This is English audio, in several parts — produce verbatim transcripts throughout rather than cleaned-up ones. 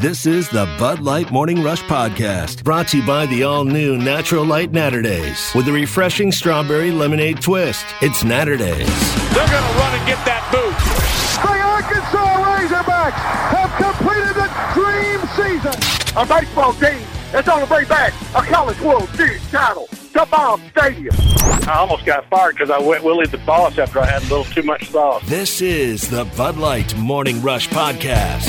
This is the Bud Light Morning Rush Podcast, brought to you by the all-new Natural Light Naturdays with a refreshing strawberry lemonade twist. It's Naturdays. They're going to run and get that boot. The Arkansas Razorbacks have completed the dream season. A baseball team that's on the way back a College World Series title to Baum Stadium. I almost got fired because I went Willie the Boss after I had a little too much sauce. This is the Bud Light Morning Rush Podcast.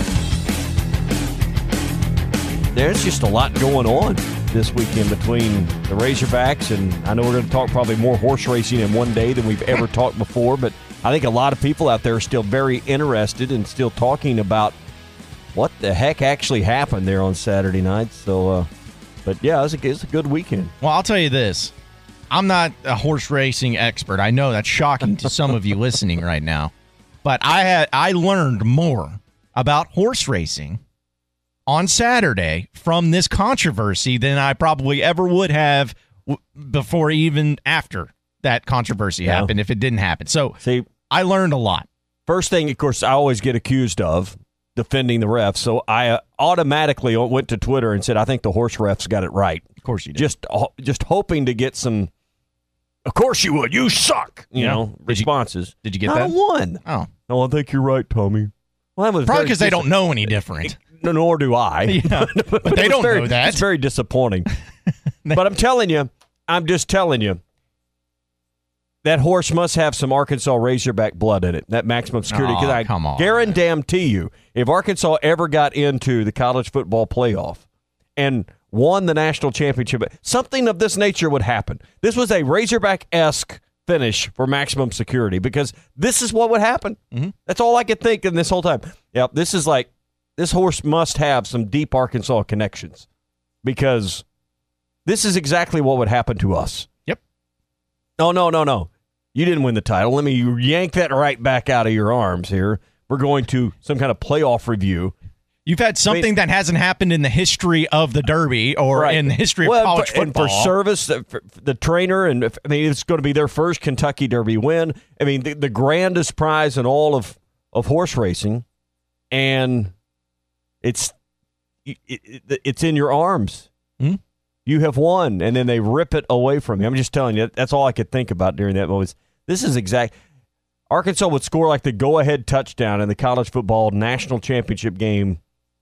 There's just a lot going on this weekend between the Razorbacks, and I know we're going to talk probably more horse racing in one day than we've ever talked before, but I think a lot of people out there are still very interested and still talking about what the heck actually happened there on Saturday night. So, uh, but yeah, it was, a, it was a good weekend. Well, I'll tell you this. I'm not a horse racing expert. I know that's shocking to some of you listening right now, but I had I learned more about horse racing on Saturday from this controversy than I probably ever would have w- before, even after that controversy yeah. happened, if it didn't happen. So See, I learned a lot. First thing, of course, I always get accused of defending the refs, so I uh, automatically went to Twitter and said, I think the horse refs got it right. Of course you did. Just, uh, just hoping to get some, of course you would, you suck, you yeah. know, did responses. You, did you get Not that? one. Oh. No, I think you're right, Tommy. Well, that was probably because they don't know any different. No, nor do I. Yeah, but, but they don't very, know that. It's very disappointing. But I'm telling you, I'm just telling you, that horse must have some Arkansas Razorback blood in it, that maximum security. Oh, I come on. guarantee you, if Arkansas ever got into the college football playoff and won the national championship, something of this nature would happen. This was a Razorback-esque finish for maximum security because this is what would happen. Mm-hmm. That's all I could think in this whole time. Yep, this is like, this horse must have some deep Arkansas connections because this is exactly what would happen to us. Yep. No, no, no, no. You didn't win the title. Let me yank that right back out of your arms here. We're going to some kind of playoff review. You've had something I mean, that hasn't happened in the history of the Derby or right. in the history of well, college for, football. And for service, for the trainer, and I mean, it's going to be their first Kentucky Derby win. I mean, the, the grandest prize in all of, of horse racing, and it's it, it, it's in your arms. Hmm? You have won, and then they rip it away from you. I'm just telling you, that's all I could think about during that moment. This is exact. Arkansas would score like the go-ahead touchdown in the college football national championship game,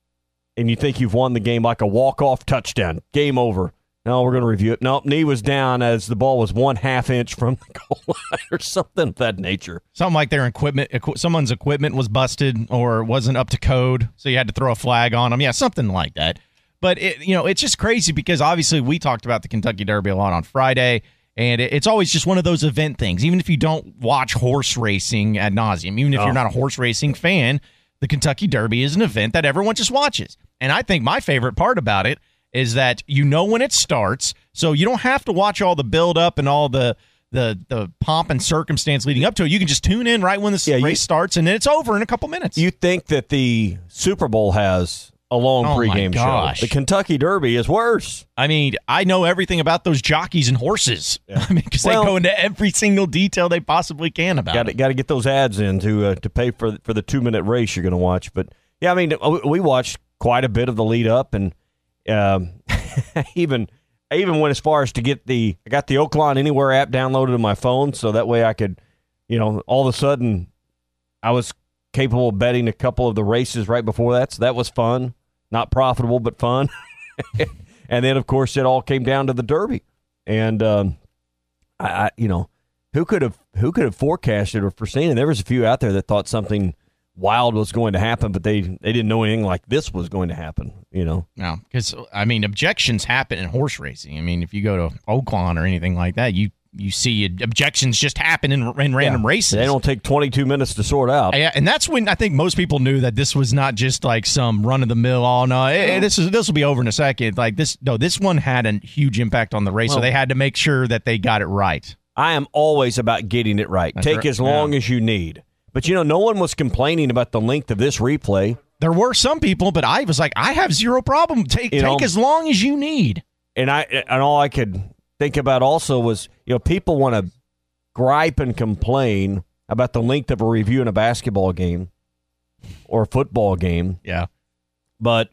and you think you've won the game like a walk-off touchdown. Game over. No, we're going to review it. Nope, knee was down as the ball was one half inch from the goal line or something of that nature. Something like their equipment, equ- someone's equipment was busted or wasn't up to code, so you had to throw a flag on them. Yeah, something like that. But, it, you know, it's just crazy because obviously we talked about the Kentucky Derby a lot on Friday, and it, it's always just one of those event things. Even if you don't watch horse racing ad nauseum, even if oh. you're not a horse racing fan, the Kentucky Derby is an event that everyone just watches. And I think my favorite part about it is that you know when it starts, so you don't have to watch all the build-up and all the the the pomp and circumstance leading up to it. You can just tune in right when the yeah, race you, starts, and then it's over in a couple minutes. You think that the Super Bowl has a long oh pregame show. The Kentucky Derby is worse. I mean, I know everything about those jockeys and horses. Yeah. I mean, because well, they go into every single detail they possibly can about gotta, it. Got to get those ads in to uh, to pay for for the two minute race you're going to watch. But yeah, I mean, we watched quite a bit of the lead up, and um, even I even went as far as to get the I got the Oaklawn Anywhere app downloaded on my phone, so that way I could, you know, all of a sudden I was capable of betting a couple of the races right before that, so that was fun. Not profitable, but fun. And then, of course, it all came down to the Derby. And um, I, I, you know, who could have who could have forecasted or foreseen? And there was a few out there that thought something wild was going to happen, but they they didn't know anything like this was going to happen. You know, no, because I mean, objections happen in horse racing. I mean, if you go to Oaklawn or anything like that, you. You see objections just happen in, in random yeah. races. They don't take twenty-two minutes to sort out. Yeah, and that's when I think most people knew that this was not just like some run-of-the-mill, oh, no, hey, this is this will be over in a second. Like this, no, this one had a huge impact on the race, well, so they had to make sure that they got it right. I am always about getting it right. That's Take right. as long yeah. as you need. But, you know, no one was complaining about the length of this replay. There were some people, but I was like, I have zero problem. Take, take know, as long as you need. And I and all I could think about also was, you know, people want to gripe and complain about the length of a review in a basketball game or a football game. Yeah. but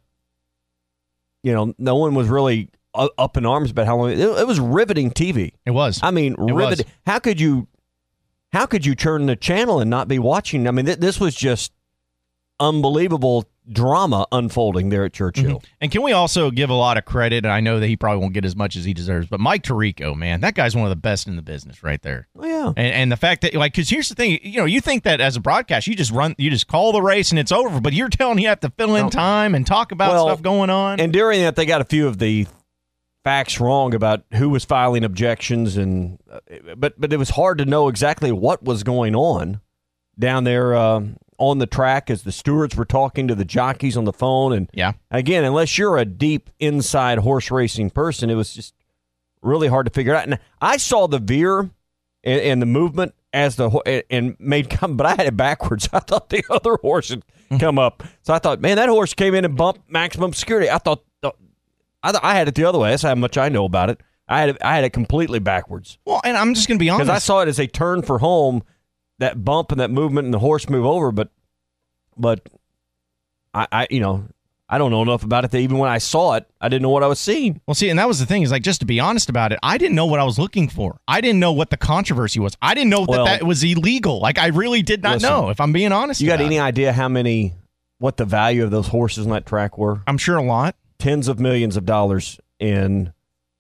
you know, no one was really up in arms about how long it, it was. Riveting T V. It was. I mean, it riveting. Was. How could you? How could you turn the channel and not be watching? I mean, th- this was just unbelievable drama unfolding there at Churchill. Mm-hmm. And can we also give a lot of credit? And I know that he probably won't get as much as he deserves, but Mike Tirico, man, that guy's one of the best in the business right there. Oh, yeah. And, and the fact that, like, because here's the thing, you know, you think that as a broadcast, you just run, you just call the race and it's over, but you're telling you have to fill in time and talk about well, stuff going on. And during that, they got a few of the facts wrong about who was filing objections, and uh, but but it was hard to know exactly what was going on down there uh, on the track as the stewards were talking to the jockeys on the phone. And yeah, again, unless you're a deep inside horse racing person, it was just really hard to figure out. And I saw the veer and, and the movement as the and made come, but I had it backwards. I thought the other horse had come up, so I thought, man, that horse came in and bumped maximum security. I thought. I, I had it the other way. That's how much I know about it. I had it, I had it completely backwards. Well, and I'm just going to be honest. Because I saw it as a turn for home, that bump and that movement and the horse move over, but but I, I you know, I don't know enough about it that even when I saw it, I didn't know what I was seeing. Well, see, and that was the thing, is like, just to be honest about it, I didn't know what I was looking for. I didn't know what the controversy was. I didn't know well, that that was illegal. Like, I really did not listen, know, if I'm being honest. You got about any it. idea how many, what the value of those horses on that track were? I'm sure a lot. Tens of millions of dollars. In,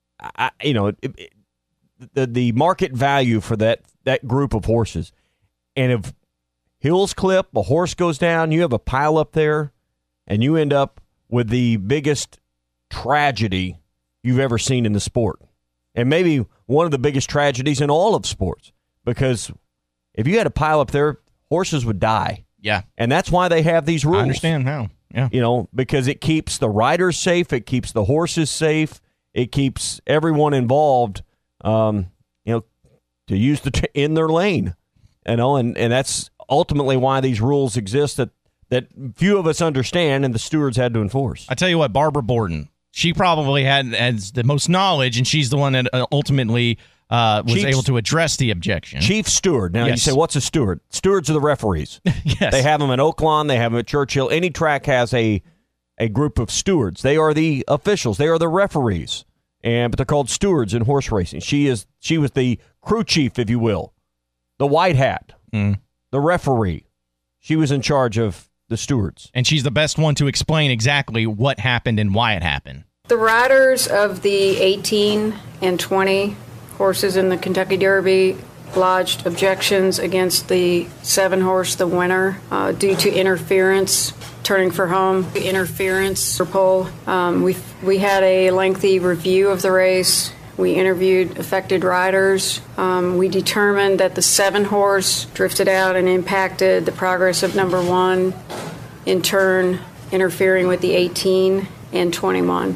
I, you know, it, it, the the market value for that that group of horses, and if hills clip, a horse goes down, you have a pile up there, and you end up with the biggest tragedy you've ever seen in the sport, and maybe one of the biggest tragedies in all of sports, because if you had a pile up there, horses would die. Yeah, and that's why they have these rules. I understand how. Yeah. You know, because it keeps the riders safe, it keeps the horses safe, it keeps everyone involved, um, you know, to use the t- in their lane. You know, and, and that's ultimately why these rules exist that, that few of us understand and the stewards had to enforce. I tell you what, Barbara Borden, she probably had has the most knowledge, and she's the one that ultimately uh, was Chief, able to address the objection. Chief steward. Now, yes. You say, what's a steward? Stewards are the referees. Yes. They have them at Oaklawn. They have them at Churchill. Any track has a a group of stewards. They are the officials. They are the referees, and but they're called stewards in horse racing. She is. She was the crew chief, if you will, the white hat, mm. the referee. She was in charge of the stewards. And she's the best one to explain exactly what happened and why it happened. The riders of the eighteen and twenty horses in the Kentucky Derby lodged objections against the seven horse, the winner, uh, due to interference, turning for home, interference for pole. Um, we we had a lengthy review of the race. We interviewed affected riders. Um, we determined that the seven horse drifted out and impacted the progress of number one, in turn interfering with the eighteen and twenty-one.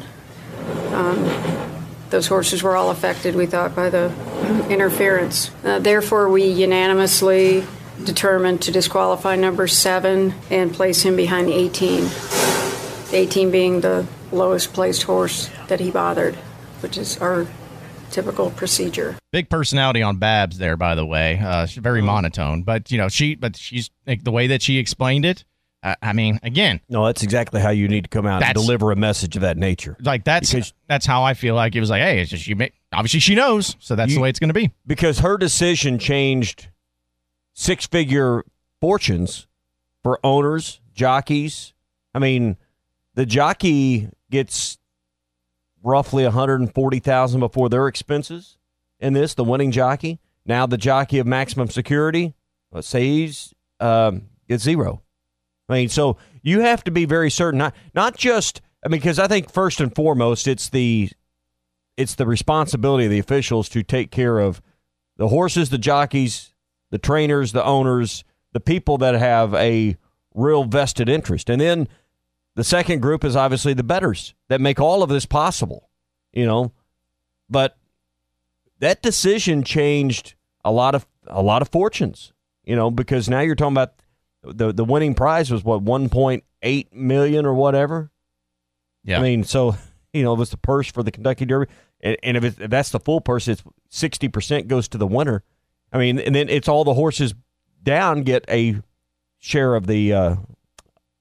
Um, those horses were all affected, we thought, by the interference. Uh, therefore, we unanimously determined to disqualify number seven and place him behind the eighteen. eighteen being the lowest placed horse that he bothered, which is our typical procedure. Big personality on Babs there, by the way. Uh, she's very monotone, but you know she, but she's like, the way that she explained it. Uh, I mean, again, no, that's exactly how you need to come out and deliver a message of that nature. Like that's because, that's how I feel like it was like, hey, it's just she may, obviously she knows, so that's you, the way it's going to be. Because her decision changed six-figure fortunes for owners, jockeys. I mean, the jockey gets roughly one hundred forty thousand dollars before their expenses in this, the winning jockey. Now the jockey of maximum security, let's say he's um, gets zero. I mean, so you have to be very certain, not not just, I mean, because I think first and foremost, it's the it's the responsibility of the officials to take care of the horses, the jockeys, the trainers, the owners, the people that have a real vested interest. And then the second group is obviously the bettors that make all of this possible, you know. But that decision changed a lot of a lot of fortunes, you know, because now you're talking about the the winning prize was what, one point eight million or whatever. Yeah, I mean, so you know, it was the purse for the Kentucky Derby, and, and if, it's, if that's the full purse, it's sixty percent goes to the winner. I mean, and then it's all the horses down get a share of the uh,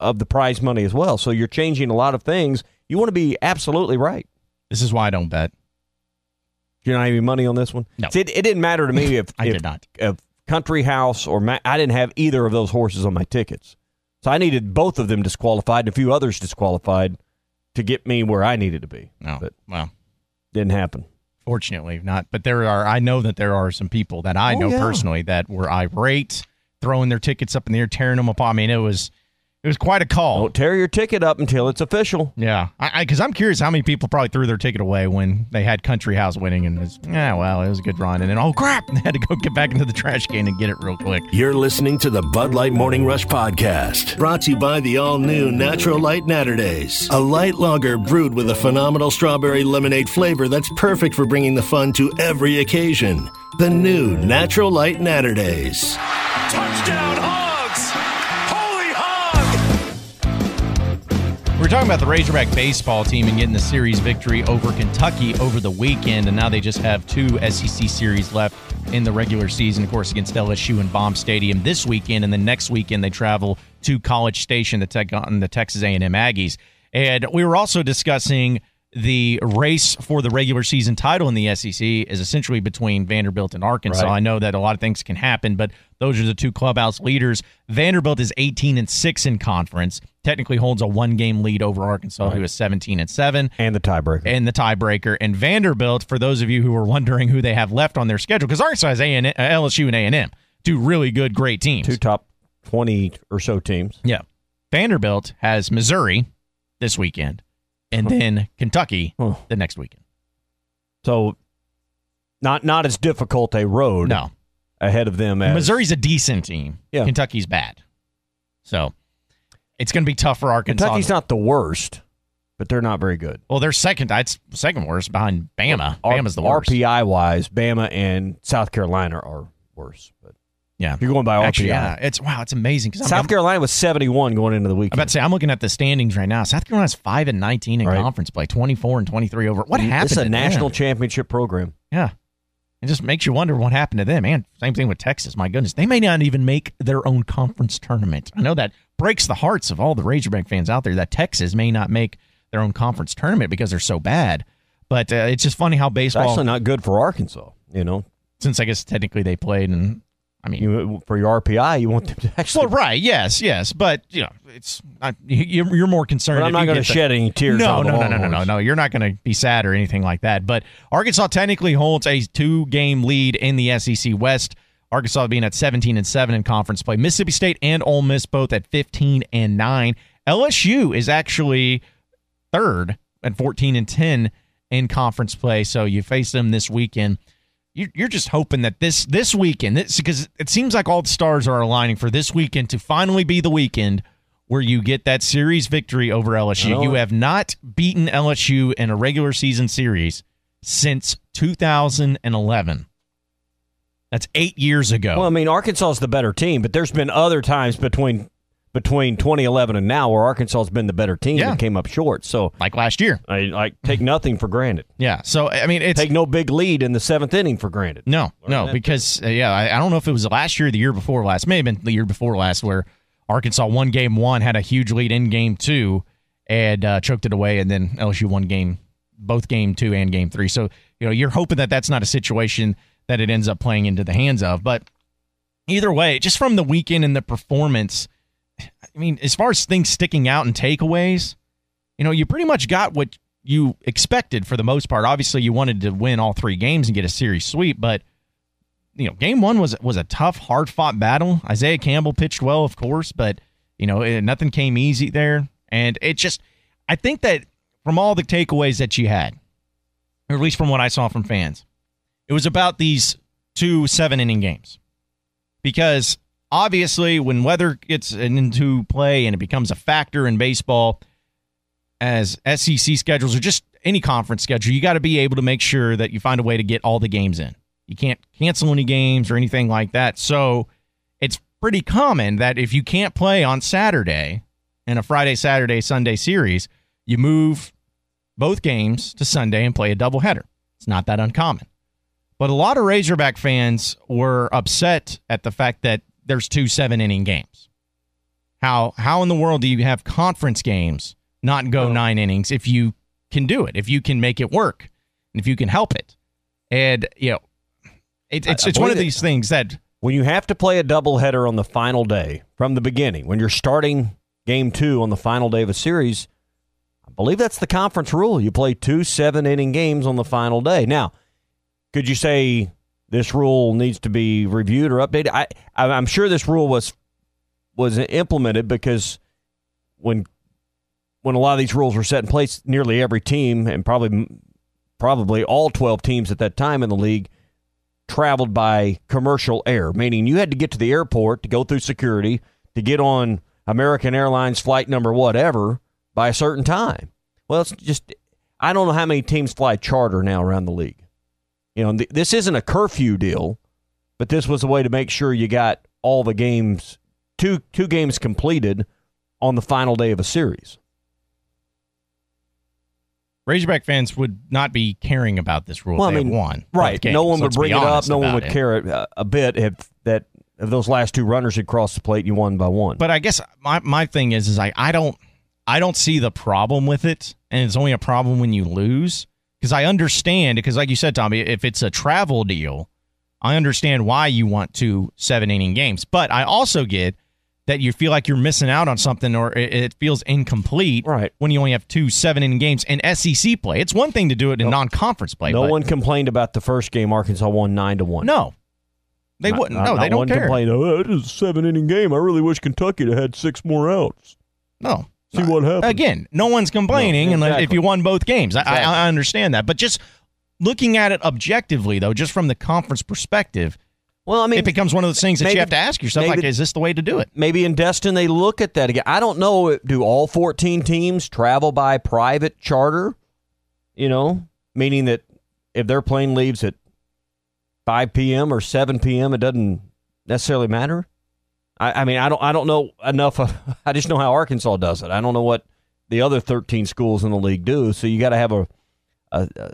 of the prize money as well. So you're changing a lot of things. You want to be absolutely right. This is why I don't bet. You're not having money on this one? No. See, it, it didn't matter to me if I if, did not. If Country House or Ma- I didn't have either of those horses on my tickets. So I needed both of them disqualified and a few others disqualified to get me where I needed to be. No. But well, didn't happen. Fortunately not. But there are, I know that there are some people that I oh, know yeah. personally that were irate, throwing their tickets up in the air, tearing them apart. I mean, it was it was quite a call. Don't tear your ticket up until it's official. Yeah. I Because I'm curious how many people probably threw their ticket away when they had Country House winning and it's, yeah, well, it was a good run. And then, oh, crap, they had to go get back into the trash can and get it real quick. You're listening to the Bud Light Morning Rush Podcast, brought to you by the all-new Natural Light Naturdays, a light lager brewed with a phenomenal strawberry lemonade flavor that's perfect for bringing the fun to every occasion. The new Natural Light Naturdays. Touchdown, Hogs! Holy Hog! We're talking about the Razorback baseball team and getting the series victory over Kentucky over the weekend, and now they just have two S E C series left in the regular season, of course, against L S U and Baum Stadium this weekend, and then next weekend they travel to College Station to take on the Texas A and M Aggies. And we were also discussing the race for the regular season title in the S E C is essentially between Vanderbilt and Arkansas. Right. I know that a lot of things can happen, but those are the two clubhouse leaders. Vanderbilt is eighteen and six in conference, technically holds a one-game lead over Arkansas, right, who is seventeen and seven. And the tiebreaker. And the tiebreaker. And Vanderbilt, for those of you who are wondering who they have left on their schedule, because Arkansas has A and M, L S U and A and M, two really good, great teams. Two top twenty or so teams. Yeah. Vanderbilt has Missouri this weekend, and then Kentucky Huh. the next weekend. So not not as difficult a road No. ahead of them as Missouri's a decent team. Yeah. Kentucky's bad. So it's going to be tough for Arkansas. Kentucky's not the worst, but they're not very good. Well, they're second. It's second worst behind Bama. R- Bama's the worst. R P I-wise, Bama and South Carolina are worse. But Yeah. if you're going by Actually, R P I. yeah. It's, wow, it's amazing. Cause South I'm, Carolina was seventy-one going into the I'm weekend. about to say, I'm looking at the standings right now. South Carolina's five and nineteen in Right. conference play, twenty-four and twenty-three over. What happened This is a to national them? championship program. Yeah. It just makes you wonder what happened to them. Man, same thing with Texas. My goodness. They may not even make their own conference tournament. I know that breaks the hearts of all the Razorback fans out there that Texas may not make their own conference tournament because they're so bad. But uh, it's just funny how It's baseball, actually not good for Arkansas. You know, since I guess technically they played, and I mean, you, for your R P I, you want them to actually. well, right, yes, yes, but you know, it's not, you, you're more concerned. But I'm if not you going to get the- shed any tears. No, on the no, no, no, no, no, Longhorns. no. You're not going to be sad or anything like that. But Arkansas technically holds a two-game lead in the S E C West. Arkansas being at seventeen and seven in conference play. Mississippi State and Ole Miss both at fifteen and nine. L S U is actually third at fourteen and ten in conference play. So you face them this weekend. You- You're just hoping that this this weekend, this, because it seems like all the stars are aligning for this weekend to finally be the weekend where you get that series victory over L S U. I know You it. have not beaten L S U in a regular season series since two thousand eleven. That's eight years ago. Well, I mean, Arkansas is the better team, but there's been other times between between twenty eleven and now where Arkansas has been the better team Yeah. and came up short. So like last year. I like take nothing for granted. Yeah. So, I mean, it's. Take no big lead in the seventh inning for granted. No, no, that because, uh, yeah, I, I don't know if it was last year or the year before last. Maybe been the year before last where Arkansas won game one, had a huge lead in game two, and uh, choked it away, and then L S U won game, both game two and game three. So, you know, you're hoping that that's not a situation that it ends up playing into the hands of. But either way, just from the weekend and the performance, I mean, as far as things sticking out and takeaways, you know, you pretty much got what you expected for the most part. Obviously, you wanted to win all three games and get a series sweep, but you know, game one was was a tough, hard-fought battle. Isaiah Campbell pitched well, of course, but you know, it, nothing came easy there. And it just, I think that from all the takeaways that you had, or at least from what I saw from fans, it was about these two seven-inning games. Because obviously, when weather gets into play and it becomes a factor in baseball, as S E C schedules or just any conference schedule, you got to be able to make sure that you find a way to get all the games in. You can't cancel any games or anything like that. So it's pretty common that if you can't play on Saturday in a Friday, Saturday, Sunday series, you move both games to Sunday and play a doubleheader. It's not that uncommon. But a lot of Razorback fans were upset at the fact that there's two seven-inning games. How how in the world do you have conference games not go oh. nine innings if you can do it, if you can make it work, and if you can help it? And, you know, it, it's, it's one of these things that... When you have to play a doubleheader on the final day from the beginning, when you're starting game two on the final day of a series, I believe that's the conference rule. You play two seven-inning games on the final day. Now, could you say this rule needs to be reviewed or updated? I, I'm sure this rule was was implemented because when when a lot of these rules were set in place, nearly every team, and probably probably all twelve teams at that time in the league, traveled by commercial air, meaning you had to get to the airport to go through security to get on American Airlines flight number whatever by a certain time. Well, it's just, I don't know how many teams fly charter now around the league. You know, th- this isn't a curfew deal, but this was a way to make sure you got all the games, two two games completed on the final day of a series. Razorback fans would not be caring about this rule well, if I they mean, had won. Right. Games, no one would bring it up. No one would it. care a, a bit if that if those last two runners had crossed the plate, you won by one. But I guess my, my thing is is I, I don't I don't see the problem with it, and it's only a problem when you lose. Because I understand, because like you said, Tommy, if it's a travel deal, I understand why you want two seven-inning games. But I also get that you feel like you're missing out on something, or it feels incomplete right. when you only have two seven-inning games in S E C play. It's one thing to do it in no, non-conference play. No but one complained about the first game. Arkansas won nine to one. No, they not, wouldn't. No, not they don't one care. Complained, oh, it is a seven-inning game. I really wish Kentucky had had six more outs. No. See what happens. Again, no one's complaining no, exactly. if you won both games. Exactly. I, I understand that. But just looking at it objectively, though, just from the conference perspective, well, I mean, it becomes one of those things that maybe, you have to ask yourself, like, is this the way to do it? Maybe in Destin they look at that again. I don't know. Do all fourteen teams travel by private charter? You know, meaning that if their plane leaves at five p.m. or seven p.m., it doesn't necessarily matter? I, I mean, I don't I don't know enough. Of, I just know how Arkansas does it. I don't know what the other thirteen schools in the league do. So you got to have a, a, a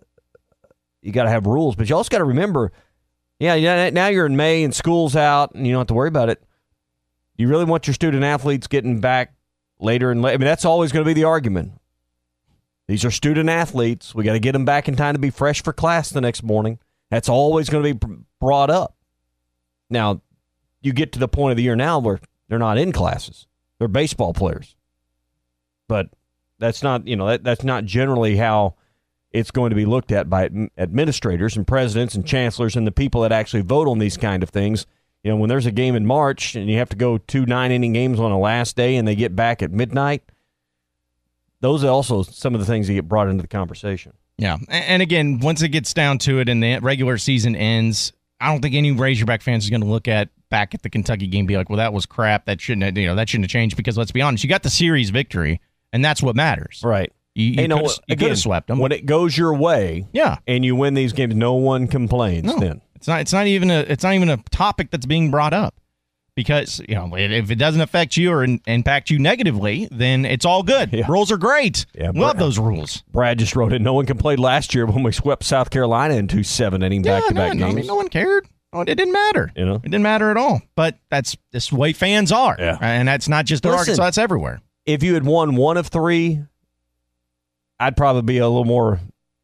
you got to have rules, but you also got to remember, yeah, now you're in May and school's out, and you don't have to worry about it. You really want your student athletes getting back later and later? I mean, that's always going to be the argument. These are student athletes. We got to get them back in time to be fresh for class the next morning. That's always going to be brought up. Now, you get to the point of the year now where they're not in classes. They're baseball players. But that's not, you know, that, that's not generally how it's going to be looked at by administrators and presidents and chancellors and the people that actually vote on these kind of things. You know, when there's a game in March and you have to go two nine-inning games on a last day and they get back at midnight, those are also some of the things that get brought into the conversation. Yeah, and again, once it gets down to it and the regular season ends, I don't think any Razorback fans is going to look at back at the Kentucky game and be like, well, that was crap. That shouldn't have, you know, that shouldn't have changed, because let's be honest, you got the series victory, and that's what matters. Right. You, you, hey, no, you could have swept them. When it goes your way, yeah, and you win these games, no one complains. No, then it's not. It's not even a. It's not even a topic that's being brought up, because you know if it doesn't affect you or in, impact you negatively, then it's all good. Yeah. Rules are great. Yeah, love those rules. Brad just wrote it. No one complained last year when we swept South Carolina in two seven-inning back-to-back no, games. I mean, no one cared. Oh, it didn't matter. You know, it didn't matter at all. But that's this the way fans are. Yeah. And that's not just in Arkansas. That's everywhere. If you had won one of three, I'd probably be a little more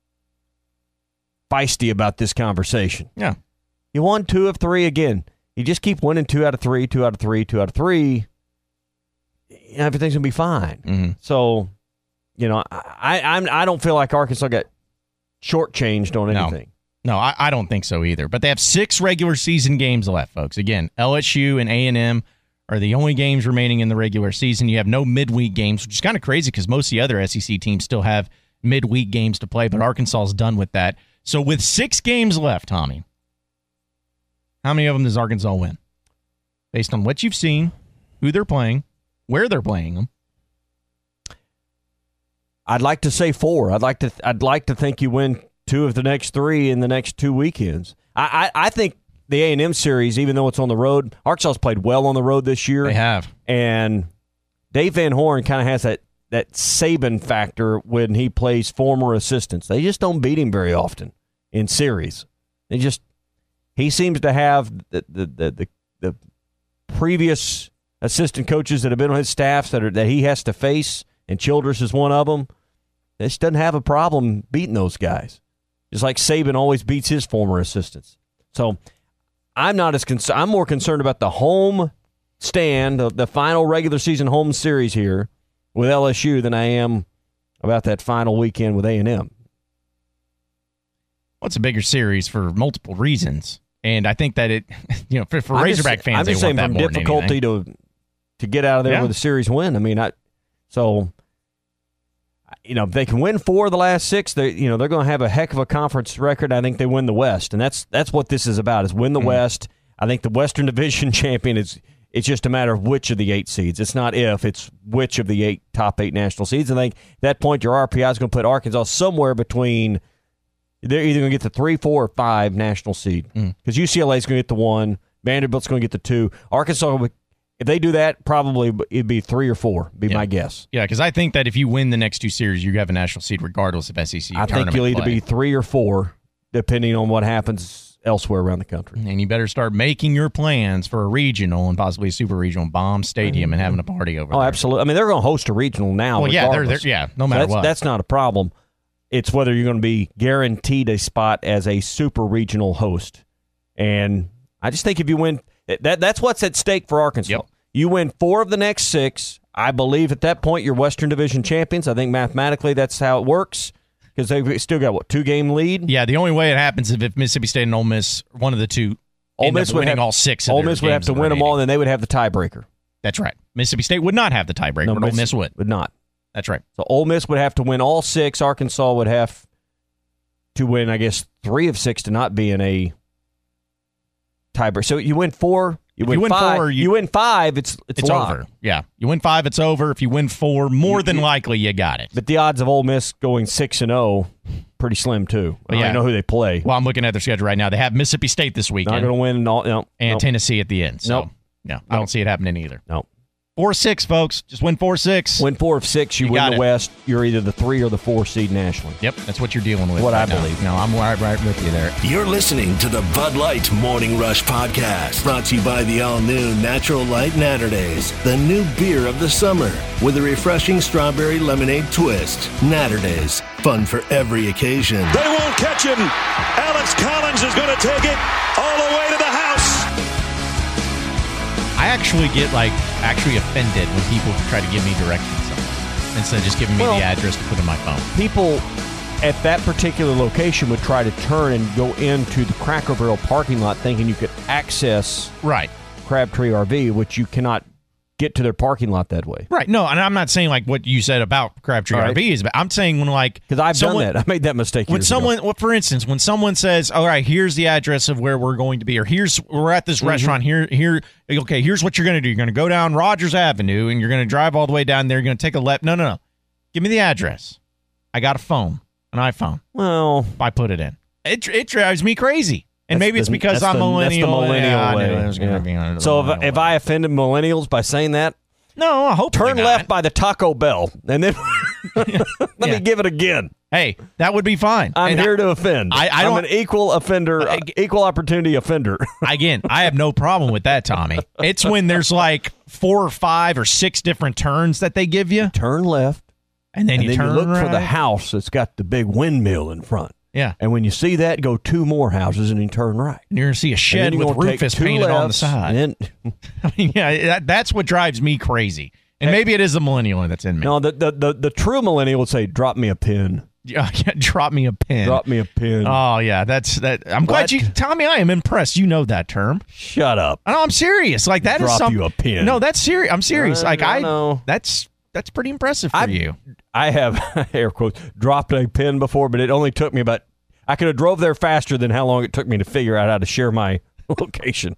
feisty about this conversation. Yeah. You won two of three again. You just keep winning two out of three, two out of three, two out of three. You know, everything's gonna be fine. Mm-hmm. So, you know, I I'm I don't feel like Arkansas got shortchanged on anything. No. No, I, I don't think so either. But they have six regular season games left, folks. Again, L S U and A and M are the only games remaining in the regular season. You have no midweek games, which is kind of crazy because most of the other S E C teams still have midweek games to play, but Arkansas is done with that. So with six games left, Tommy, how many of them does Arkansas win? Based on what you've seen, who they're playing, where they're playing them. I'd like to say four. I'd like to. I'd like to think you win two of the next three in the next two weekends. I, I, I think the A and M series, even though it's on the road, Arkansas's played well on the road this year. They have. And Dave Van Horn kind of has that, that Saban factor when he plays former assistants. They just don't beat him very often in series. They just he seems to have the the the, the, the previous assistant coaches that have been on his staff that are, that he has to face, and Childress is one of them. This doesn't have a problem beating those guys, just like Saban always beats his former assistants. So I'm not as concerned. I'm more concerned about the home stand, the, the final regular season home series here with L S U than I am about that final weekend with A and M. Well, it's a bigger series for multiple reasons, and I think that it, you know, for, for I'm Razorback just, fans, I'm just they saying want that from more than difficulty anything. to to get out of there Yeah. with a series win. I mean, I so you know if they can win four of the last six, they you know they're going to have a heck of a conference record. I think they win the West, and that's that's what this is about: is win the mm-hmm. West. I think the Western Division champion is. It's just a matter of which of the eight seeds. It's not if, it's which of the eight top eight national seeds. I think at that point your R P I is going to put Arkansas somewhere between. They're either going to get the three, four, or five national seed because mm. U C L A is going to get the one, Vanderbilt's going to get the two. Arkansas, if they do that, probably it'd be three or four. Be yeah. my guess. Yeah, because I think that if you win the next two series, you have a national seed regardless of S E C. I think you'll either play. be three or four, depending on what happens elsewhere around the country. And you better start making your plans for a regional and possibly a super regional bomb stadium mm-hmm. and having a party over oh, there. Oh, absolutely. I mean, they're going to host a regional now. Well, yeah, they're, they're, yeah, no matter so that's, what. That's not a problem. It's whether you're going to be guaranteed a spot as a super regional host. And I just think if you win, that that's what's at stake for Arkansas. Yep. You win four of the next six. I believe at that point you're Western Division champions. I think mathematically that's how it works. Because they've still got, what, two-game lead? Yeah, the only way it happens is if Mississippi State and Ole Miss, one of the two, Ole Miss would winning have, all six of Ole their Miss would have games to win them all, and then they would have the tiebreaker. That's right. Mississippi State would not have the tiebreaker, no, but Ole Miss would. Would not. That's right. So Ole Miss would have to win all six. Arkansas would have to win, I guess, three of six to not be in a tiebreaker. So you win four... You win, you win five, four, you, you win five, it's it's, it's over. Yeah. You win five, it's over. If you win four, more you, than likely you got it. But the odds of Ole Miss going six and oh, pretty slim too. I don't yeah. know who they play. Well, I'm looking at their schedule right now. They have Mississippi State this weekend. Not going to win all, no, and no. Tennessee at the end. So, nope. no, nope. I don't see it happening either. No. Four six, folks. Just win four six. Win four of six, you, you win the it. West. You're either the three or the four seed nationally. Yep, that's what you're dealing with. What right I believe. Now. No, I'm right, right with you there. You're listening to the Bud Light Morning Rush Podcast, brought to you by the all-new Natural Light Naturdays, the new beer of the summer, with a refreshing strawberry lemonade twist. Naturdays, fun for every occasion. They won't catch him. Alex Collins is going to take it all the way to the house. I actually get, like, actually offended when people try to give me directions instead of just giving me well, the address to put in my phone. People at that particular location would try to turn and go into the Cracker Barrel parking lot thinking you could access right Crabtree R V, which you cannot get to their parking lot that way. Right. No, and I'm not saying like what you said about Crabtree right. R V is about. I'm saying when like because I've someone, done that. I made that mistake. When someone, well, for instance, when someone says, "All right, here's the address of where we're going to be," or "Here's we're at this mm-hmm. restaurant here, here, okay, here's what you're going to do. You're going to go down Rogers Avenue and you're going to drive all the way down there. You're going to take a left. No, no, no. Give me the address. I got a phone, an iPhone. Well, I put it in. It it drives me crazy. And maybe the, it's because I'm the, millennial. That's the millennial yeah, way. Yeah. Be so if, if I offended millennials by saying that, no, I hope turn not. left by the Taco Bell, and then let yeah. me give it again. Hey, that would be fine. I'm and here I, to offend. I, I I'm don't, an equal offender, uh, equal opportunity offender. Again, I have no problem with that, Tommy. It's when there's like four or five or six different turns that they give you. Turn left, and then and you then turn you look right. for the house that's got the big windmill in front. Yeah. And when you see that, go two more houses and you turn right. And you're going to see a shed with Rufus painted on the side. And I mean, yeah, that, that's what drives me crazy. And maybe it is the millennial that's in me. No, the the the, the true millennial would say, "Drop me a pin." Yeah, yeah, drop me a pin. Drop me a pin. Oh yeah, that's that. I'm glad what? you, Tommy. I am impressed. You know that term. Shut up. No, I'm serious. Like that drop is some, you a pin. No, that's serious. I'm serious. Uh, like no, I no. That's that's pretty impressive for I've, you. I have air quotes dropped a pin before, but it only took me about. I could have drove there faster than how long it took me to figure out how to share my location.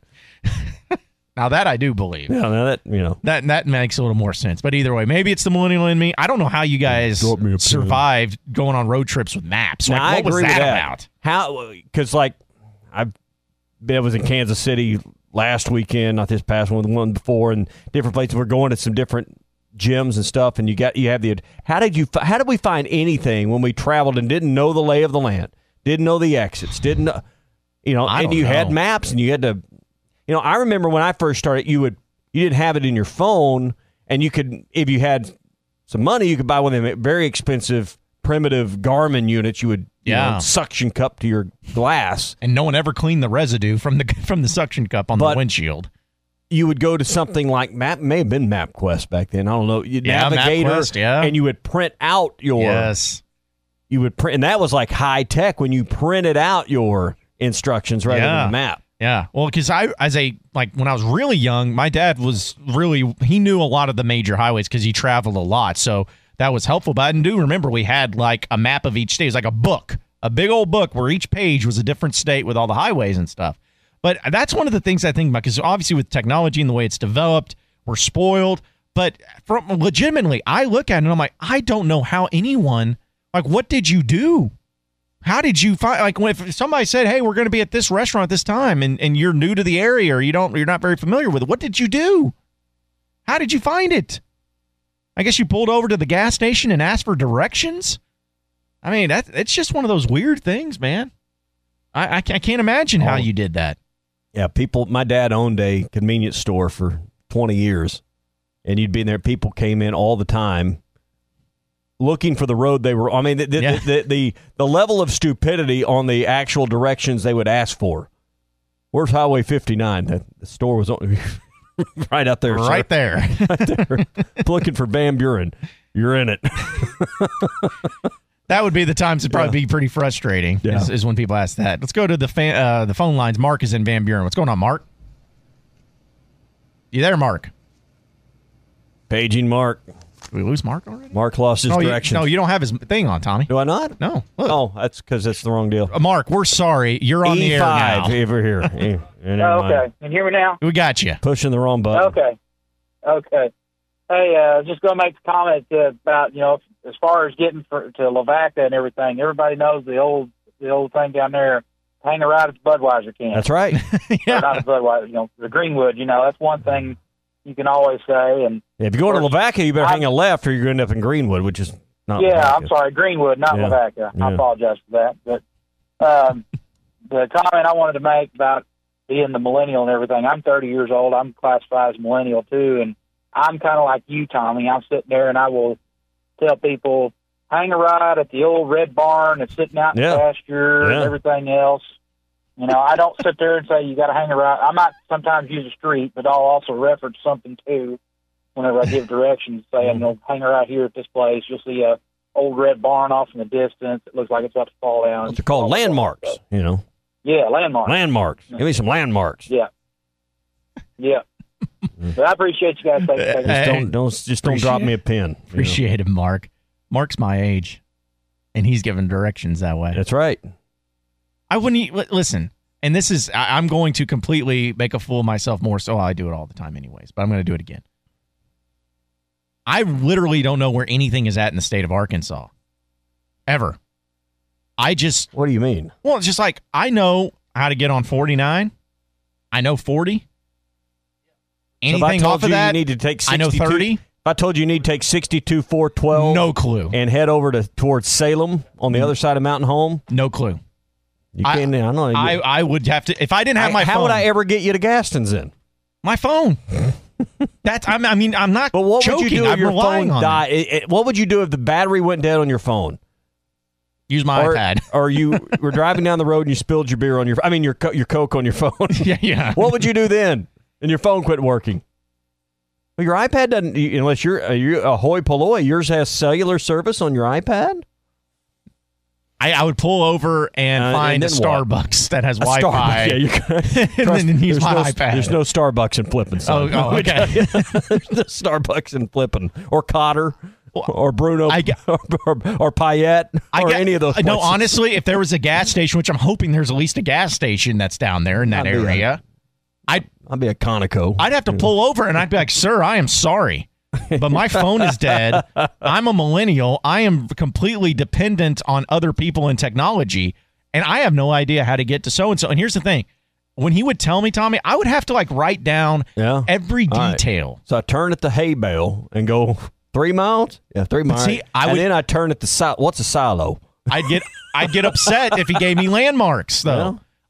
Now that I do believe. Yeah, now that you know that that makes a little more sense. But either way, maybe it's the millennial in me. I don't know how you guys survived going on road trips with maps. Like, now, what I agree was that, with that about? How? Because like I've been, I was in Kansas City last weekend, not this past one, the one before, and different places. We're going to some different gyms and stuff, and you got you have the. How did you? How did we find anything when we traveled and didn't know the lay of the land, didn't know the exits, didn't know, you know, I and you know. had maps and you had to. You know, I remember when I first started, you would you didn't have it in your phone, and you could, if you had some money, you could buy one of them very expensive primitive Garmin units. You would you Yeah. know, suction cup to your glass. And no one ever cleaned the residue from the from the suction cup on But the windshield. You would go to something like Map, may have been MapQuest back then. I don't know. You Yeah, Navigator, MapQuest, yeah. and you would print out your. Yes. You would print, and that was like high tech when you printed out your instructions rather Yeah. than the map. Yeah. Well, because I, as a, like, when I was really young, my dad was really, he knew a lot of the major highways because he traveled a lot. So that was helpful. But I do remember we had like a map of each state. It was like a book, a big old book where each page was a different state with all the highways and stuff. But that's one of the things I think about, because obviously with technology and the way it's developed, we're spoiled. But from legitimately, I look at it and I'm like, I don't know how anyone, like, what did you do? How did you find, like, when if somebody said, hey, we're going to be at this restaurant at this time, and, and you're new to the area or you don't, you're not very familiar with it, what did you do? How did you find it? I guess you pulled over to the gas station and asked for directions? I mean, that it's just one of those weird things, man. I, I, can't, I can't imagine how Oh. you did that. Yeah, people. My dad owned a convenience store for twenty years, and you'd be in there. People came in all the time looking for the road they were. I mean, the the, Yeah. the, the, the the level of stupidity on the actual directions they would ask for. Where's Highway fifty-nine? The, the store was on, right out there, Right sir. there. right there, looking for Van Buren. You're in it. That would be the times it'd probably Yeah. be pretty frustrating, Yeah. is, is when people ask that. Let's go to the fan, uh, the phone lines. Mark is in Van Buren. What's going on, Mark? You there, Mark? Paging Mark. Did we lose Mark already? Mark lost his no, you, directions. no, you don't have his thing on, Tommy. Do I not? No. Look. Oh, that's because that's the wrong deal. Uh, Mark, we're sorry. You're on the E air five now. over here. Eh, eh, never Oh, mind. okay. Can you hear me now? We got you. Pushing the wrong button. Okay. Okay. Hey, uh, just going to make a comment uh, about, you know, as far as getting for, to Lavaca and everything, everybody knows the old the old thing down there, hang a ride at the Budweiser can. That's right. Yeah. Or not the Budweiser, you know, the Greenwood, you know, that's one thing you can always say. And Yeah, if you go to Lavaca, you better I- hang a left or you're going to end up in Greenwood, which is not yeah, Lavaca. I'm sorry, Greenwood, not Yeah. Lavaca. Yeah. I apologize for that. But um, the comment I wanted to make about being the millennial and everything, I'm thirty years old. I'm classified as millennial too, and I'm kind of like you, Tommy. I'm sitting there and I will tell people, hang a ride at the old red barn that's sitting out in Yeah. the pasture and Yeah. everything else. You know, I don't sit there and say you got to hang a ride. I might sometimes use a street, but I'll also reference something too whenever I give directions, saying, you know, hang a ride here at this place. You'll see a old red barn off in the distance. It looks like it's about to fall down. What they're called landmarks, you know. Yeah, landmarks. Landmarks. Give me some landmarks. Yeah. Yeah. But I appreciate you guys taking taking- Just don't, don't, just don't drop me a pin. you know. Appreciate it, Mark. Mark's my age, and he's giving directions that way. That's right. I wouldn't e- li- listen. And this is, I, I'm going to completely make a fool of myself more so. I do it all the time, anyways, but I'm going to do it again. I literally don't know where anything is at in the state of Arkansas, ever. I just, What do you mean? well, it's just like I know how to get on forty-nine. I know forty. So if I Anything told off of you that, you need to take I know sixty-two, thirty. If I told you you need to take sixty-two four twelve No clue. and head over to towards Salem on the other side of Mountain Home, No clue. you I- can't. I, don't know. I, I would have to, if I didn't have I- my how phone. would I ever get you to Gaston's then? My phone. That's, I'm, I mean, I'm not But what joking. would you do if I'm your relying phone on died? It- it- what would you do if the battery went dead on your phone? it. Use my or, iPad. or you were driving down the road and you spilled your beer on your, I mean your co- your Coke on your phone. yeah, yeah. What would you do then? And your phone quit working. Well, your iPad doesn't, you- unless you're uh, you're a hoi polloi. Yours has cellular service on your iPad. I, I would pull over and Uh, find and a then what? Starbucks that has A Wi-Fi. Starbucks, yeah, you can, and then use there's my no, iPad. There's no Starbucks in Flippin. Oh, Son. oh, Let me okay. tell you. There's no Starbucks in Flippin, or Cotter, or Bruno, I get- or, or, or Payette, I or get- any of those. No, places. honestly, if there was a gas station, which I'm hoping there's at least a gas station that's down there in that I'd be a- area, I'd I'd be a Conoco. I'd have to pull over and I'd be like, "Sir, I am sorry, but my phone is dead. I'm a millennial. I am completely dependent on other people and technology, and I have no idea how to get to so and so." And here's the thing: when he would tell me, Tommy, I would have to like write down Yeah. every All right. detail. So I turn at the hay bale and go three miles. Yeah, three miles. see, I and would- then I turn at the silo. What's a silo? I'd get I'd get upset if he gave me landmarks though. Well,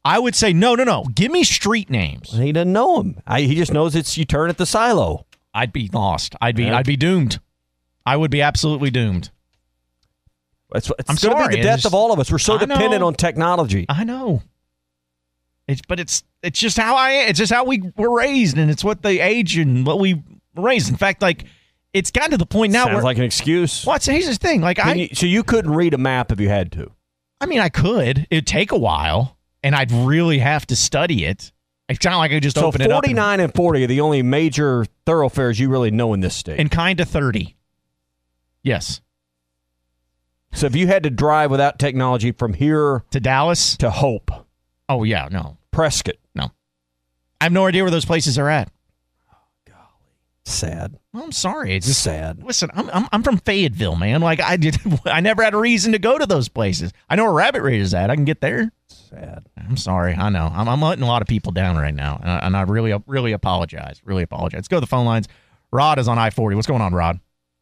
I would say no, no, no. Give me street names. He doesn't know them. I, he just knows it's you turn at the silo. I'd be lost. I'd be Yeah. I'd be doomed. I would be absolutely doomed. It's, it's I'm going to sorry. be the death It's- of all of us. We're so I dependent know. on technology. I know. It's but it's it's just how I it's just how we were raised, and it's what the age and what we were raised. In fact, like it's gotten to the point now Sounds where like an excuse. what's here's the thing. Like Can I you- so you couldn't read a map if you had to. I mean I could. It'd take a while, and I'd really have to study it. It's not like I just So open it up. forty-nine and forty are the only major thoroughfares you really know in this state. And kind of thirty. Yes. So if you had to drive without technology from here To Dallas? to Hope, Oh, yeah, no. Prescott, No. I have no idea where those places are at. sad. Well, I'm sorry. It's It's sad. Listen, I'm, I'm I'm from Fayetteville, man. Like I did, I never had a reason to go to those places. I know where Rabbit Ridge is at. I can get there. Sad. I'm sorry. I know. I'm, I'm letting a lot of people down right now, and I, and I really, really apologize. Really apologize. Let's go to the phone lines. Rod is on I forty. What's going on, Rod?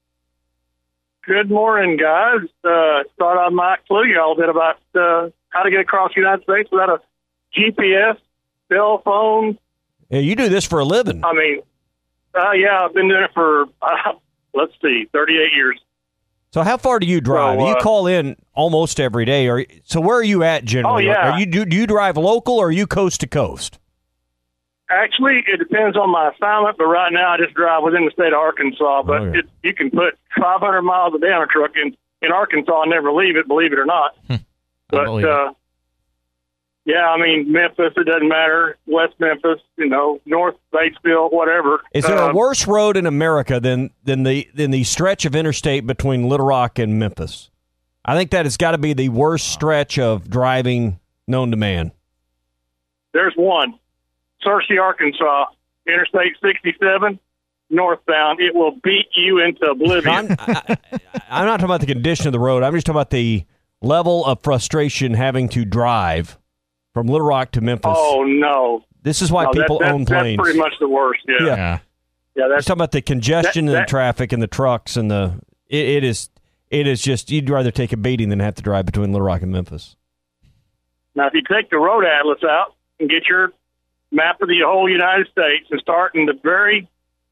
Good morning, guys. Uh, thought I might clue you all a bit about uh, how to get across the United States without a G P S, cell phone. Yeah, you do this for a living. I mean, uh, yeah, I've been doing it for, uh, let's see, thirty-eight years. So how far do you drive? So, uh, you call in almost every day. Or so where are you at generally? Oh, yeah. Are you do, do you drive local or are you coast to coast? Actually, it depends on my assignment, but right now I just drive within the state of Arkansas. But Okay. it, you can put five hundred miles a day on a truck in, in Arkansas and never leave it, believe it or not. But, believe it. uh, yeah, I mean, Memphis, it doesn't matter. West Memphis, you know, North Batesville, whatever. Is there Uh, a worse road in America than than the than the stretch of interstate between Little Rock and Memphis? I think that has got to be the worst stretch of driving known to man. There's one. Searcy, Arkansas, Interstate sixty-seven, northbound. It will beat you into oblivion. I'm, I, I'm not talking about the condition of the road. I'm just talking about the level of frustration having to drive from Little Rock to Memphis. Oh, no. This is why no, people that, that, own planes. That's pretty much the worst, yeah. Yeah. Yeah, Yeah. yeah Just that's talking about the congestion That- and that- the traffic and the trucks and the it, it is it is just you'd rather take a beating than have to drive between Little Rock and Memphis. Now, if you take the road atlas out and get your map of the whole United States and start in the very,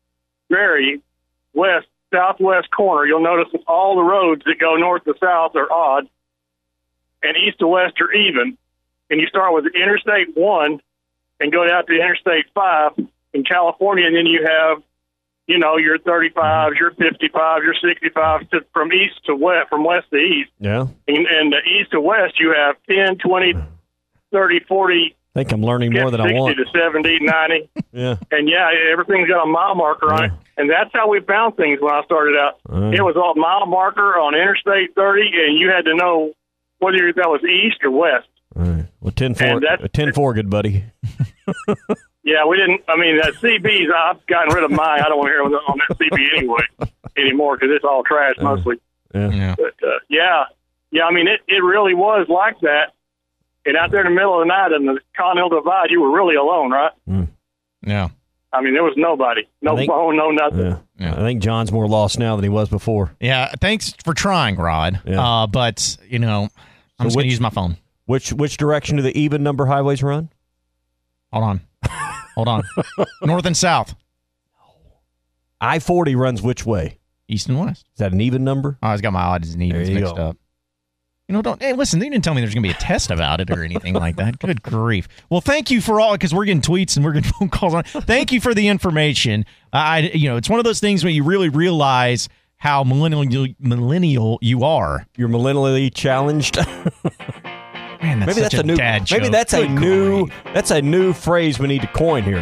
very west, southwest corner, you'll notice that all the roads that go north to south are odd and east to west are even. And you start with Interstate one and go down to Interstate five in California, and then you have, you know, your thirty-fives, your fifty-fives, your sixty-fives to, from east to west, from west to east. Yeah. And, and the east to west, you have ten, twenty, thirty, forty, I think I'm learning more than I sixty want. to seventy, ninety. Yeah. And yeah, everything's got a mile marker on it. And that's how we found things when I started out. Uh. It was all mile marker on Interstate thirty, and you had to know whether that was east or west. All right. Well, ten four, And that- uh, ten four, good buddy. Yeah, we didn't. I mean, that C Bs, I've gotten rid of mine. I don't want to hear on, on that C B anyway anymore because it's all trash mostly. Yeah. Yeah. But uh, yeah, yeah. I mean, it, it really was like that. And out there in the middle of the night in the Continental Divide, you were really alone, right? Yeah. I mean, there was nobody, no I think- phone, no nothing. Yeah. Yeah. I think John's more lost now than he was before. Yeah. Thanks for trying, Rod. Yeah. Uh, but, you know, I'm just going which- to use my phone. Which which direction do the even number highways run? Hold on. Hold on. North and south. I forty runs which way? East and west. Is that an even number? Oh, I got my odds and evens There you mixed go. up. You know, don't hey, listen. They didn't tell me there's going to be a test about it or anything like that. Good grief. Well, thank you for all because we're getting tweets and we're getting phone calls on. Thank you for the information. I, you know, it's one of those things when you really realize how millennial millennial you are. You're millennially challenged. Man, that's maybe such that's a, new. dad Maybe joke. that's a Good new. grief. That's a new phrase we need to coin here.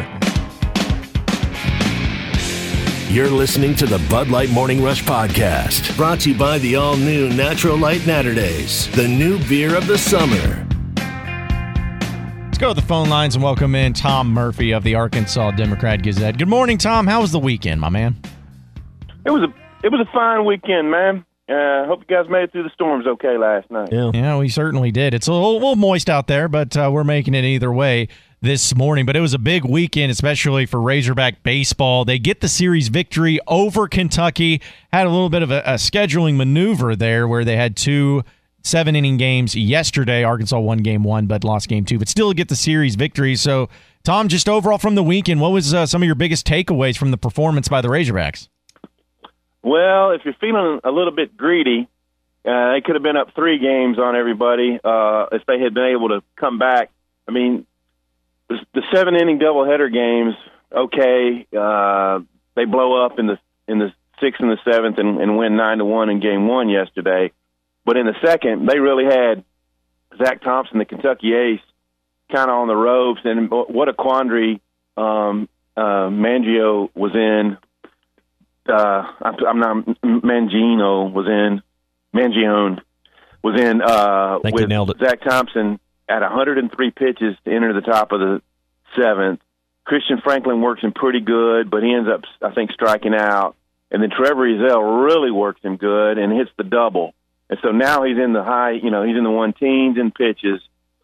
You're listening to the Bud Light Morning Rush Podcast, brought to you by the all-new Natural Light Naturdays, the new beer of the summer. Let's go to the phone lines and welcome in Tom Murphy of the Arkansas Democrat Gazette. Good morning, Tom. How was the weekend, my man? It was a it was a fine weekend, man. Uh, hope you guys made it through the storms okay last night. Yeah. Yeah, we certainly did. It's a little, little moist out there, but uh, we're making it either way this morning. But it was a big weekend, especially for Razorback baseball. They get the series victory over Kentucky. Had a little bit of a, a scheduling maneuver there where they had two seven-inning games yesterday. Arkansas won game one, but lost game two, but still get the series victory. So, Tom, just overall from the weekend, what was uh, some of your biggest takeaways from the performance by the Razorbacks? Well, if you're feeling a little bit greedy, uh, they could have been up three games on everybody uh, if they had been able to come back. I mean, the, the seven-inning doubleheader games, okay, uh, they blow up in the in the sixth and the seventh and, and win nine to one in game one yesterday. But in the second, they really had Zach Thompson, the Kentucky ace, kind of on the ropes, and what a quandary um, uh, Mangio was in. Uh, I'm not Mangino was in. Mangione was in uh, think with he nailed it. Zach Thompson at one hundred three pitches to enter the top of the seventh. Christian Franklin works him pretty good, but he ends up, I think, striking out. And then Trevor Ezell really works him good and hits the double. And so now he's in the high, you know, he's in the one teens in pitches.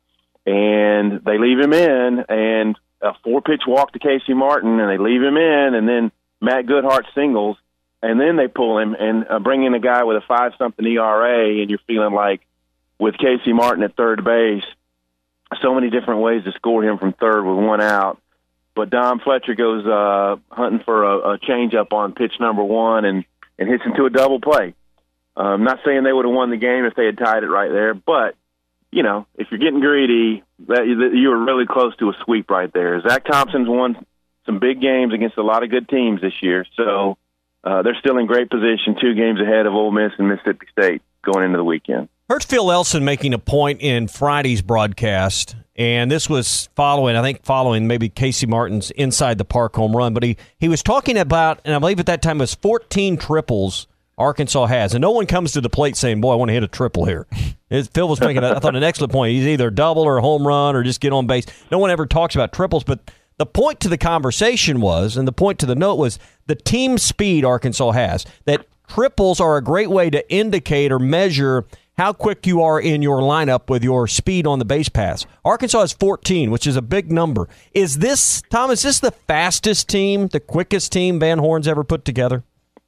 And they leave him in, and a four-pitch walk to Casey Martin, and they leave him in, and then Matt Goodhart singles, and then they pull him and uh, bring in a guy with a five-something E R A, and you're feeling like with Casey Martin at third base, so many different ways to score him from third with one out. But Dom Fletcher goes uh, hunting for a, a changeup on pitch number one and, and hits into a double play. I'm um, not saying they would have won the game if they had tied it right there, but, you know, if you're getting greedy, that you were really close to a sweep right there. Zach Thompson's won some big games against a lot of good teams this year, so uh, they're still in great position, two games ahead of Ole Miss and Mississippi State going into the weekend. Heard Phil Elson making a point in Friday's broadcast, and this was following, I think, following maybe Casey Martin's inside the park home run, but he, he was talking about, and I believe at that time it was fourteen triples Arkansas has, and no one comes to the plate saying, boy, I want to hit a triple here. It, Phil was making, I thought, an excellent point. He's either double or a home run or just get on base. No one ever talks about triples, but the point to the conversation was, and the point to the note was, the team speed Arkansas has, that triples are a great way to indicate or measure how quick you are in your lineup with your speed on the base pass. Arkansas has fourteen, which is a big number. Is this, Tom, is this the fastest team, the quickest team Van Horn's ever put together?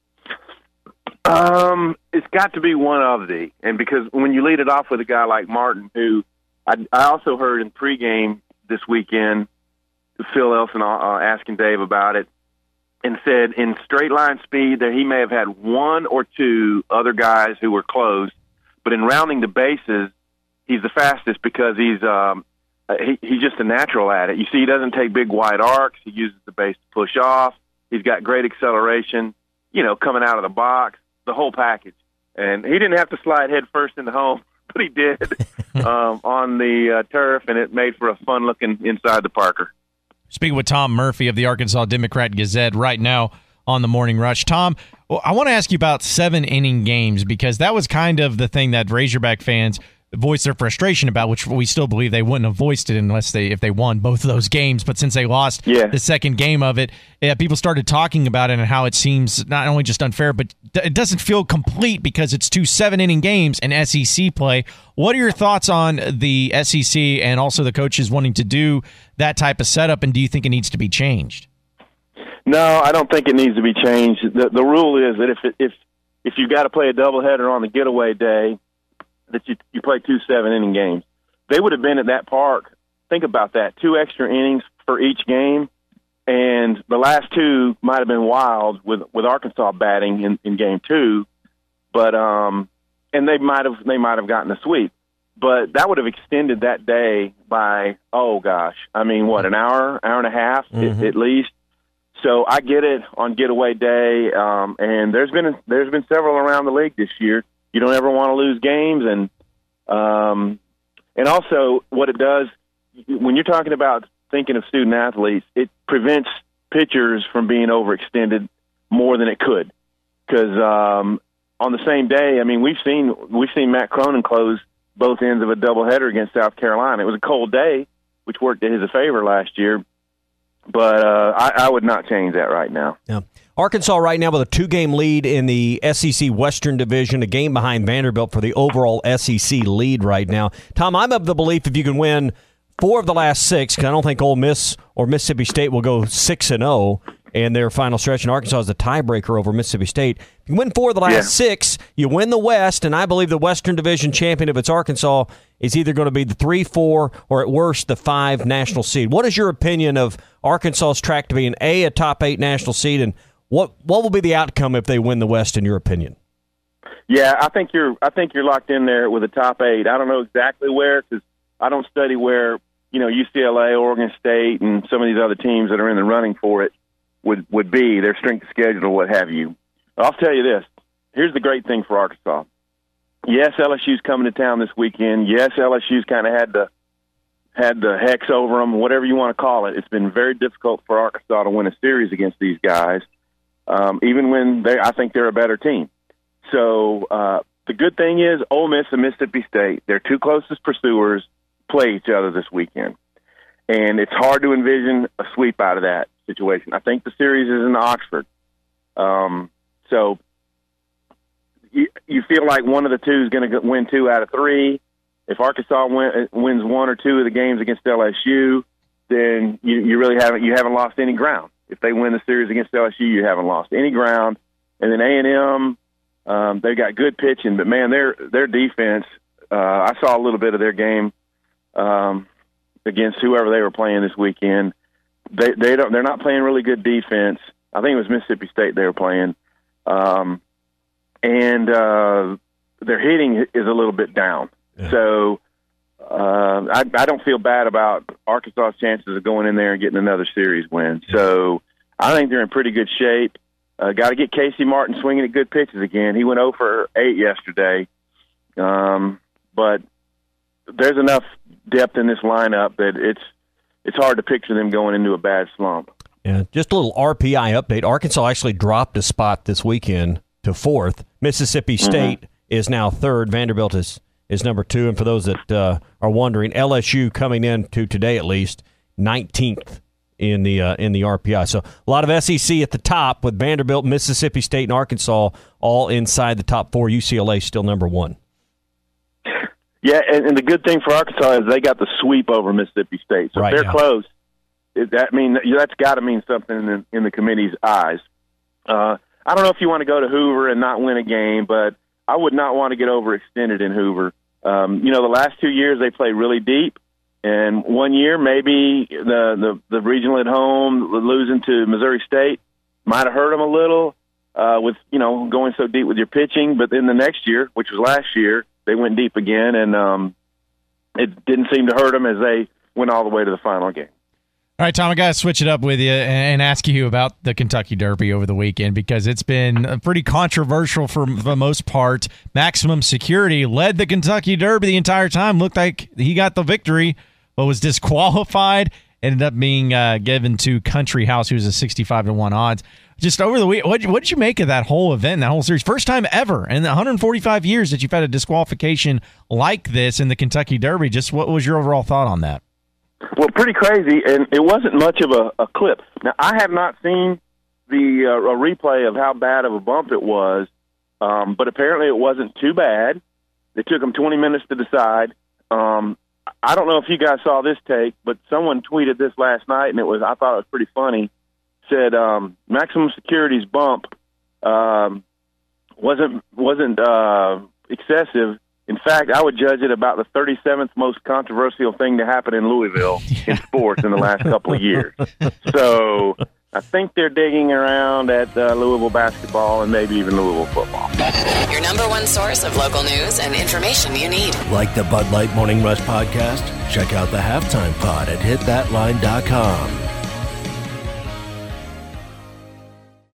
Um, it's got to be one of the, and because when you lead it off with a guy like Martin, who I, I also heard in pregame this weekend, Phil Elson uh, asking Dave about it, and said in straight line speed that he may have had one or two other guys who were close, but in rounding the bases, he's the fastest because he's um, he, he's just a natural at it. You see, he doesn't take big wide arcs. He uses the base to push off. He's got great acceleration, you know, coming out of the box, the whole package. And he didn't have to slide head first into home, but he did um, on the uh, turf, and it made for a fun-looking inside the Parker. Speaking with Tom Murphy of the Arkansas Democrat Gazette right now on the Morning Rush. Tom, well, I want to ask you about seven-inning games because that was kind of the thing that Razorback fans voiced their frustration about, which we still believe they wouldn't have voiced it unless they if they won both of those games. But since they lost yeah. the second game of it, yeah, people started talking about it and how it seems not only just unfair, but it doesn't feel complete because it's two seven-inning games and S E C play. What are your thoughts on the S E C and also the coaches wanting to do that type of setup, and do you think it needs to be changed? No, I don't think it needs to be changed. The, the rule is that if it, if if you got to play a doubleheader on the getaway day, that you you play two seven-inning games. They would have been at that park. Think about that: two extra innings for each game, and the last two might have been wild with with Arkansas batting in, in game two, but um, and they might have they might have gotten a sweep, but that would have extended that day by oh gosh, I mean what an hour, hour and a half mm-hmm. at, at least. So I get it on getaway day, um, and there's been there's been several around the league this year. You don't ever want to lose games, and um, and also what it does when you're talking about thinking of student athletes, it prevents pitchers from being overextended more than it could. Because um, on the same day, I mean, we've seen we've seen Matt Cronin close both ends of a doubleheader against South Carolina. It was a cold day, which worked in his favor last year. But uh, I, I would not change that right now. Yeah. Arkansas right now with a two-game lead in the S E C Western Division, a game behind Vanderbilt for the overall S E C lead right now. Tom, I'm of the belief if you can win four of the last six, because I don't think Ole Miss or Mississippi State will go six and oh, in their final stretch, and Arkansas is the tiebreaker over Mississippi State. If you win four of the last yeah. six, you win the West, and I believe the Western Division champion, if it's Arkansas, is either going to be the three, four, or at worst the five national seed. What is your opinion of Arkansas's track to be an A, a top eight national seed, and what what will be the outcome if they win the West, in your opinion? Yeah, I think you're I think you're locked in there with a top eight. I don't know exactly where, because I don't study where, you know, U C L A, Oregon State, and some of these other teams that are in the running for it would, would be, their strength of schedule or what have you. I'll tell you this. Here's the great thing for Arkansas. Yes, L S U's coming to town this weekend. Yes, L S U's kind of had the, had the hex over them, whatever you want to call it. It's been very difficult for Arkansas to win a series against these guys, um, even when they, I think they're a better team. So uh, the good thing is Ole Miss and Mississippi State, their two closest pursuers, play each other this weekend. And it's hard to envision a sweep out of that situation. I think the series is in Oxford. Um, so you, you feel like one of the two is going to win two out of three. If Arkansas win, wins one or two of the games against L S U, then you, you really haven't you haven't lost any ground. If they win the series against L S U, you haven't lost any ground. And then A and M, um, they've got good pitching, but man, their their defense. Uh, I saw a little bit of their game um, against whoever they were playing this weekend. They they don't they're not playing really good defense. I think it was Mississippi State they were playing, um, and uh, their hitting is a little bit down. Yeah. So uh, I, I don't feel bad about Arkansas's chances of going in there and getting another series win. Yeah. So I think they're in pretty good shape. Uh, got to get Casey Martin swinging at good pitches again. He went oh for eight yesterday, um, but there's enough depth in this lineup that it's it's hard to picture them going into a bad slump. Yeah, just a little R P I update. Arkansas actually dropped a spot this weekend to fourth. Mississippi State mm-hmm. is now third. Vanderbilt is, is number two. And for those that uh, are wondering, L S U coming in to today at least nineteenth in the uh, in the R P I. So a lot of S E C at the top with Vanderbilt, Mississippi State, and Arkansas all inside the top four. U C L A still number one. Yeah, and, and the good thing for Arkansas is they got the sweep over Mississippi State. So right, if they're yeah. close, it, that mean that's got to mean something in the, in the committee's eyes. Uh, I don't know if you want to go to Hoover and not win a game, but I would not want to get overextended in Hoover. Um, you know, the last two years they played really deep, and one year maybe the, the, the regional at home losing to Missouri State might have hurt them a little uh, with, you know, going so deep with your pitching. But then the next year, which was last year, they went deep again, and um, it didn't seem to hurt them as they went all the way to the final game. All right, Tom, I got to switch it up with you and ask you about the Kentucky Derby over the weekend, because it's been pretty controversial for the most part. Maximum Security led the Kentucky Derby the entire time. Looked like he got the victory, but was disqualified. Ended up being uh, given to Country House, who's a sixty-five to one odds. Just over the week, what what did you make of that whole event, that whole series? First time ever in one hundred forty-five years that you've had a disqualification like this in the Kentucky Derby. Just what was your overall thought on that? Well, pretty crazy, and it wasn't much of a, a clip. Now, I have not seen the uh, a replay of how bad of a bump it was, um, but apparently it wasn't too bad. It took them twenty minutes to decide. Um, I don't know if you guys saw this take, but someone tweeted this last night, and it was I thought it was pretty funny. Said um, Maximum Security's bump um, wasn't wasn't uh, excessive. In fact, I would judge it about the thirty-seventh most controversial thing to happen in Louisville yeah. in sports in the last couple of years. So I think they're digging around at uh, Louisville basketball and maybe even Louisville football. Your number one source of local news and information you need. Like the Bud Light Morning Rush podcast? Check out the Halftime Pod at hit that line dot com.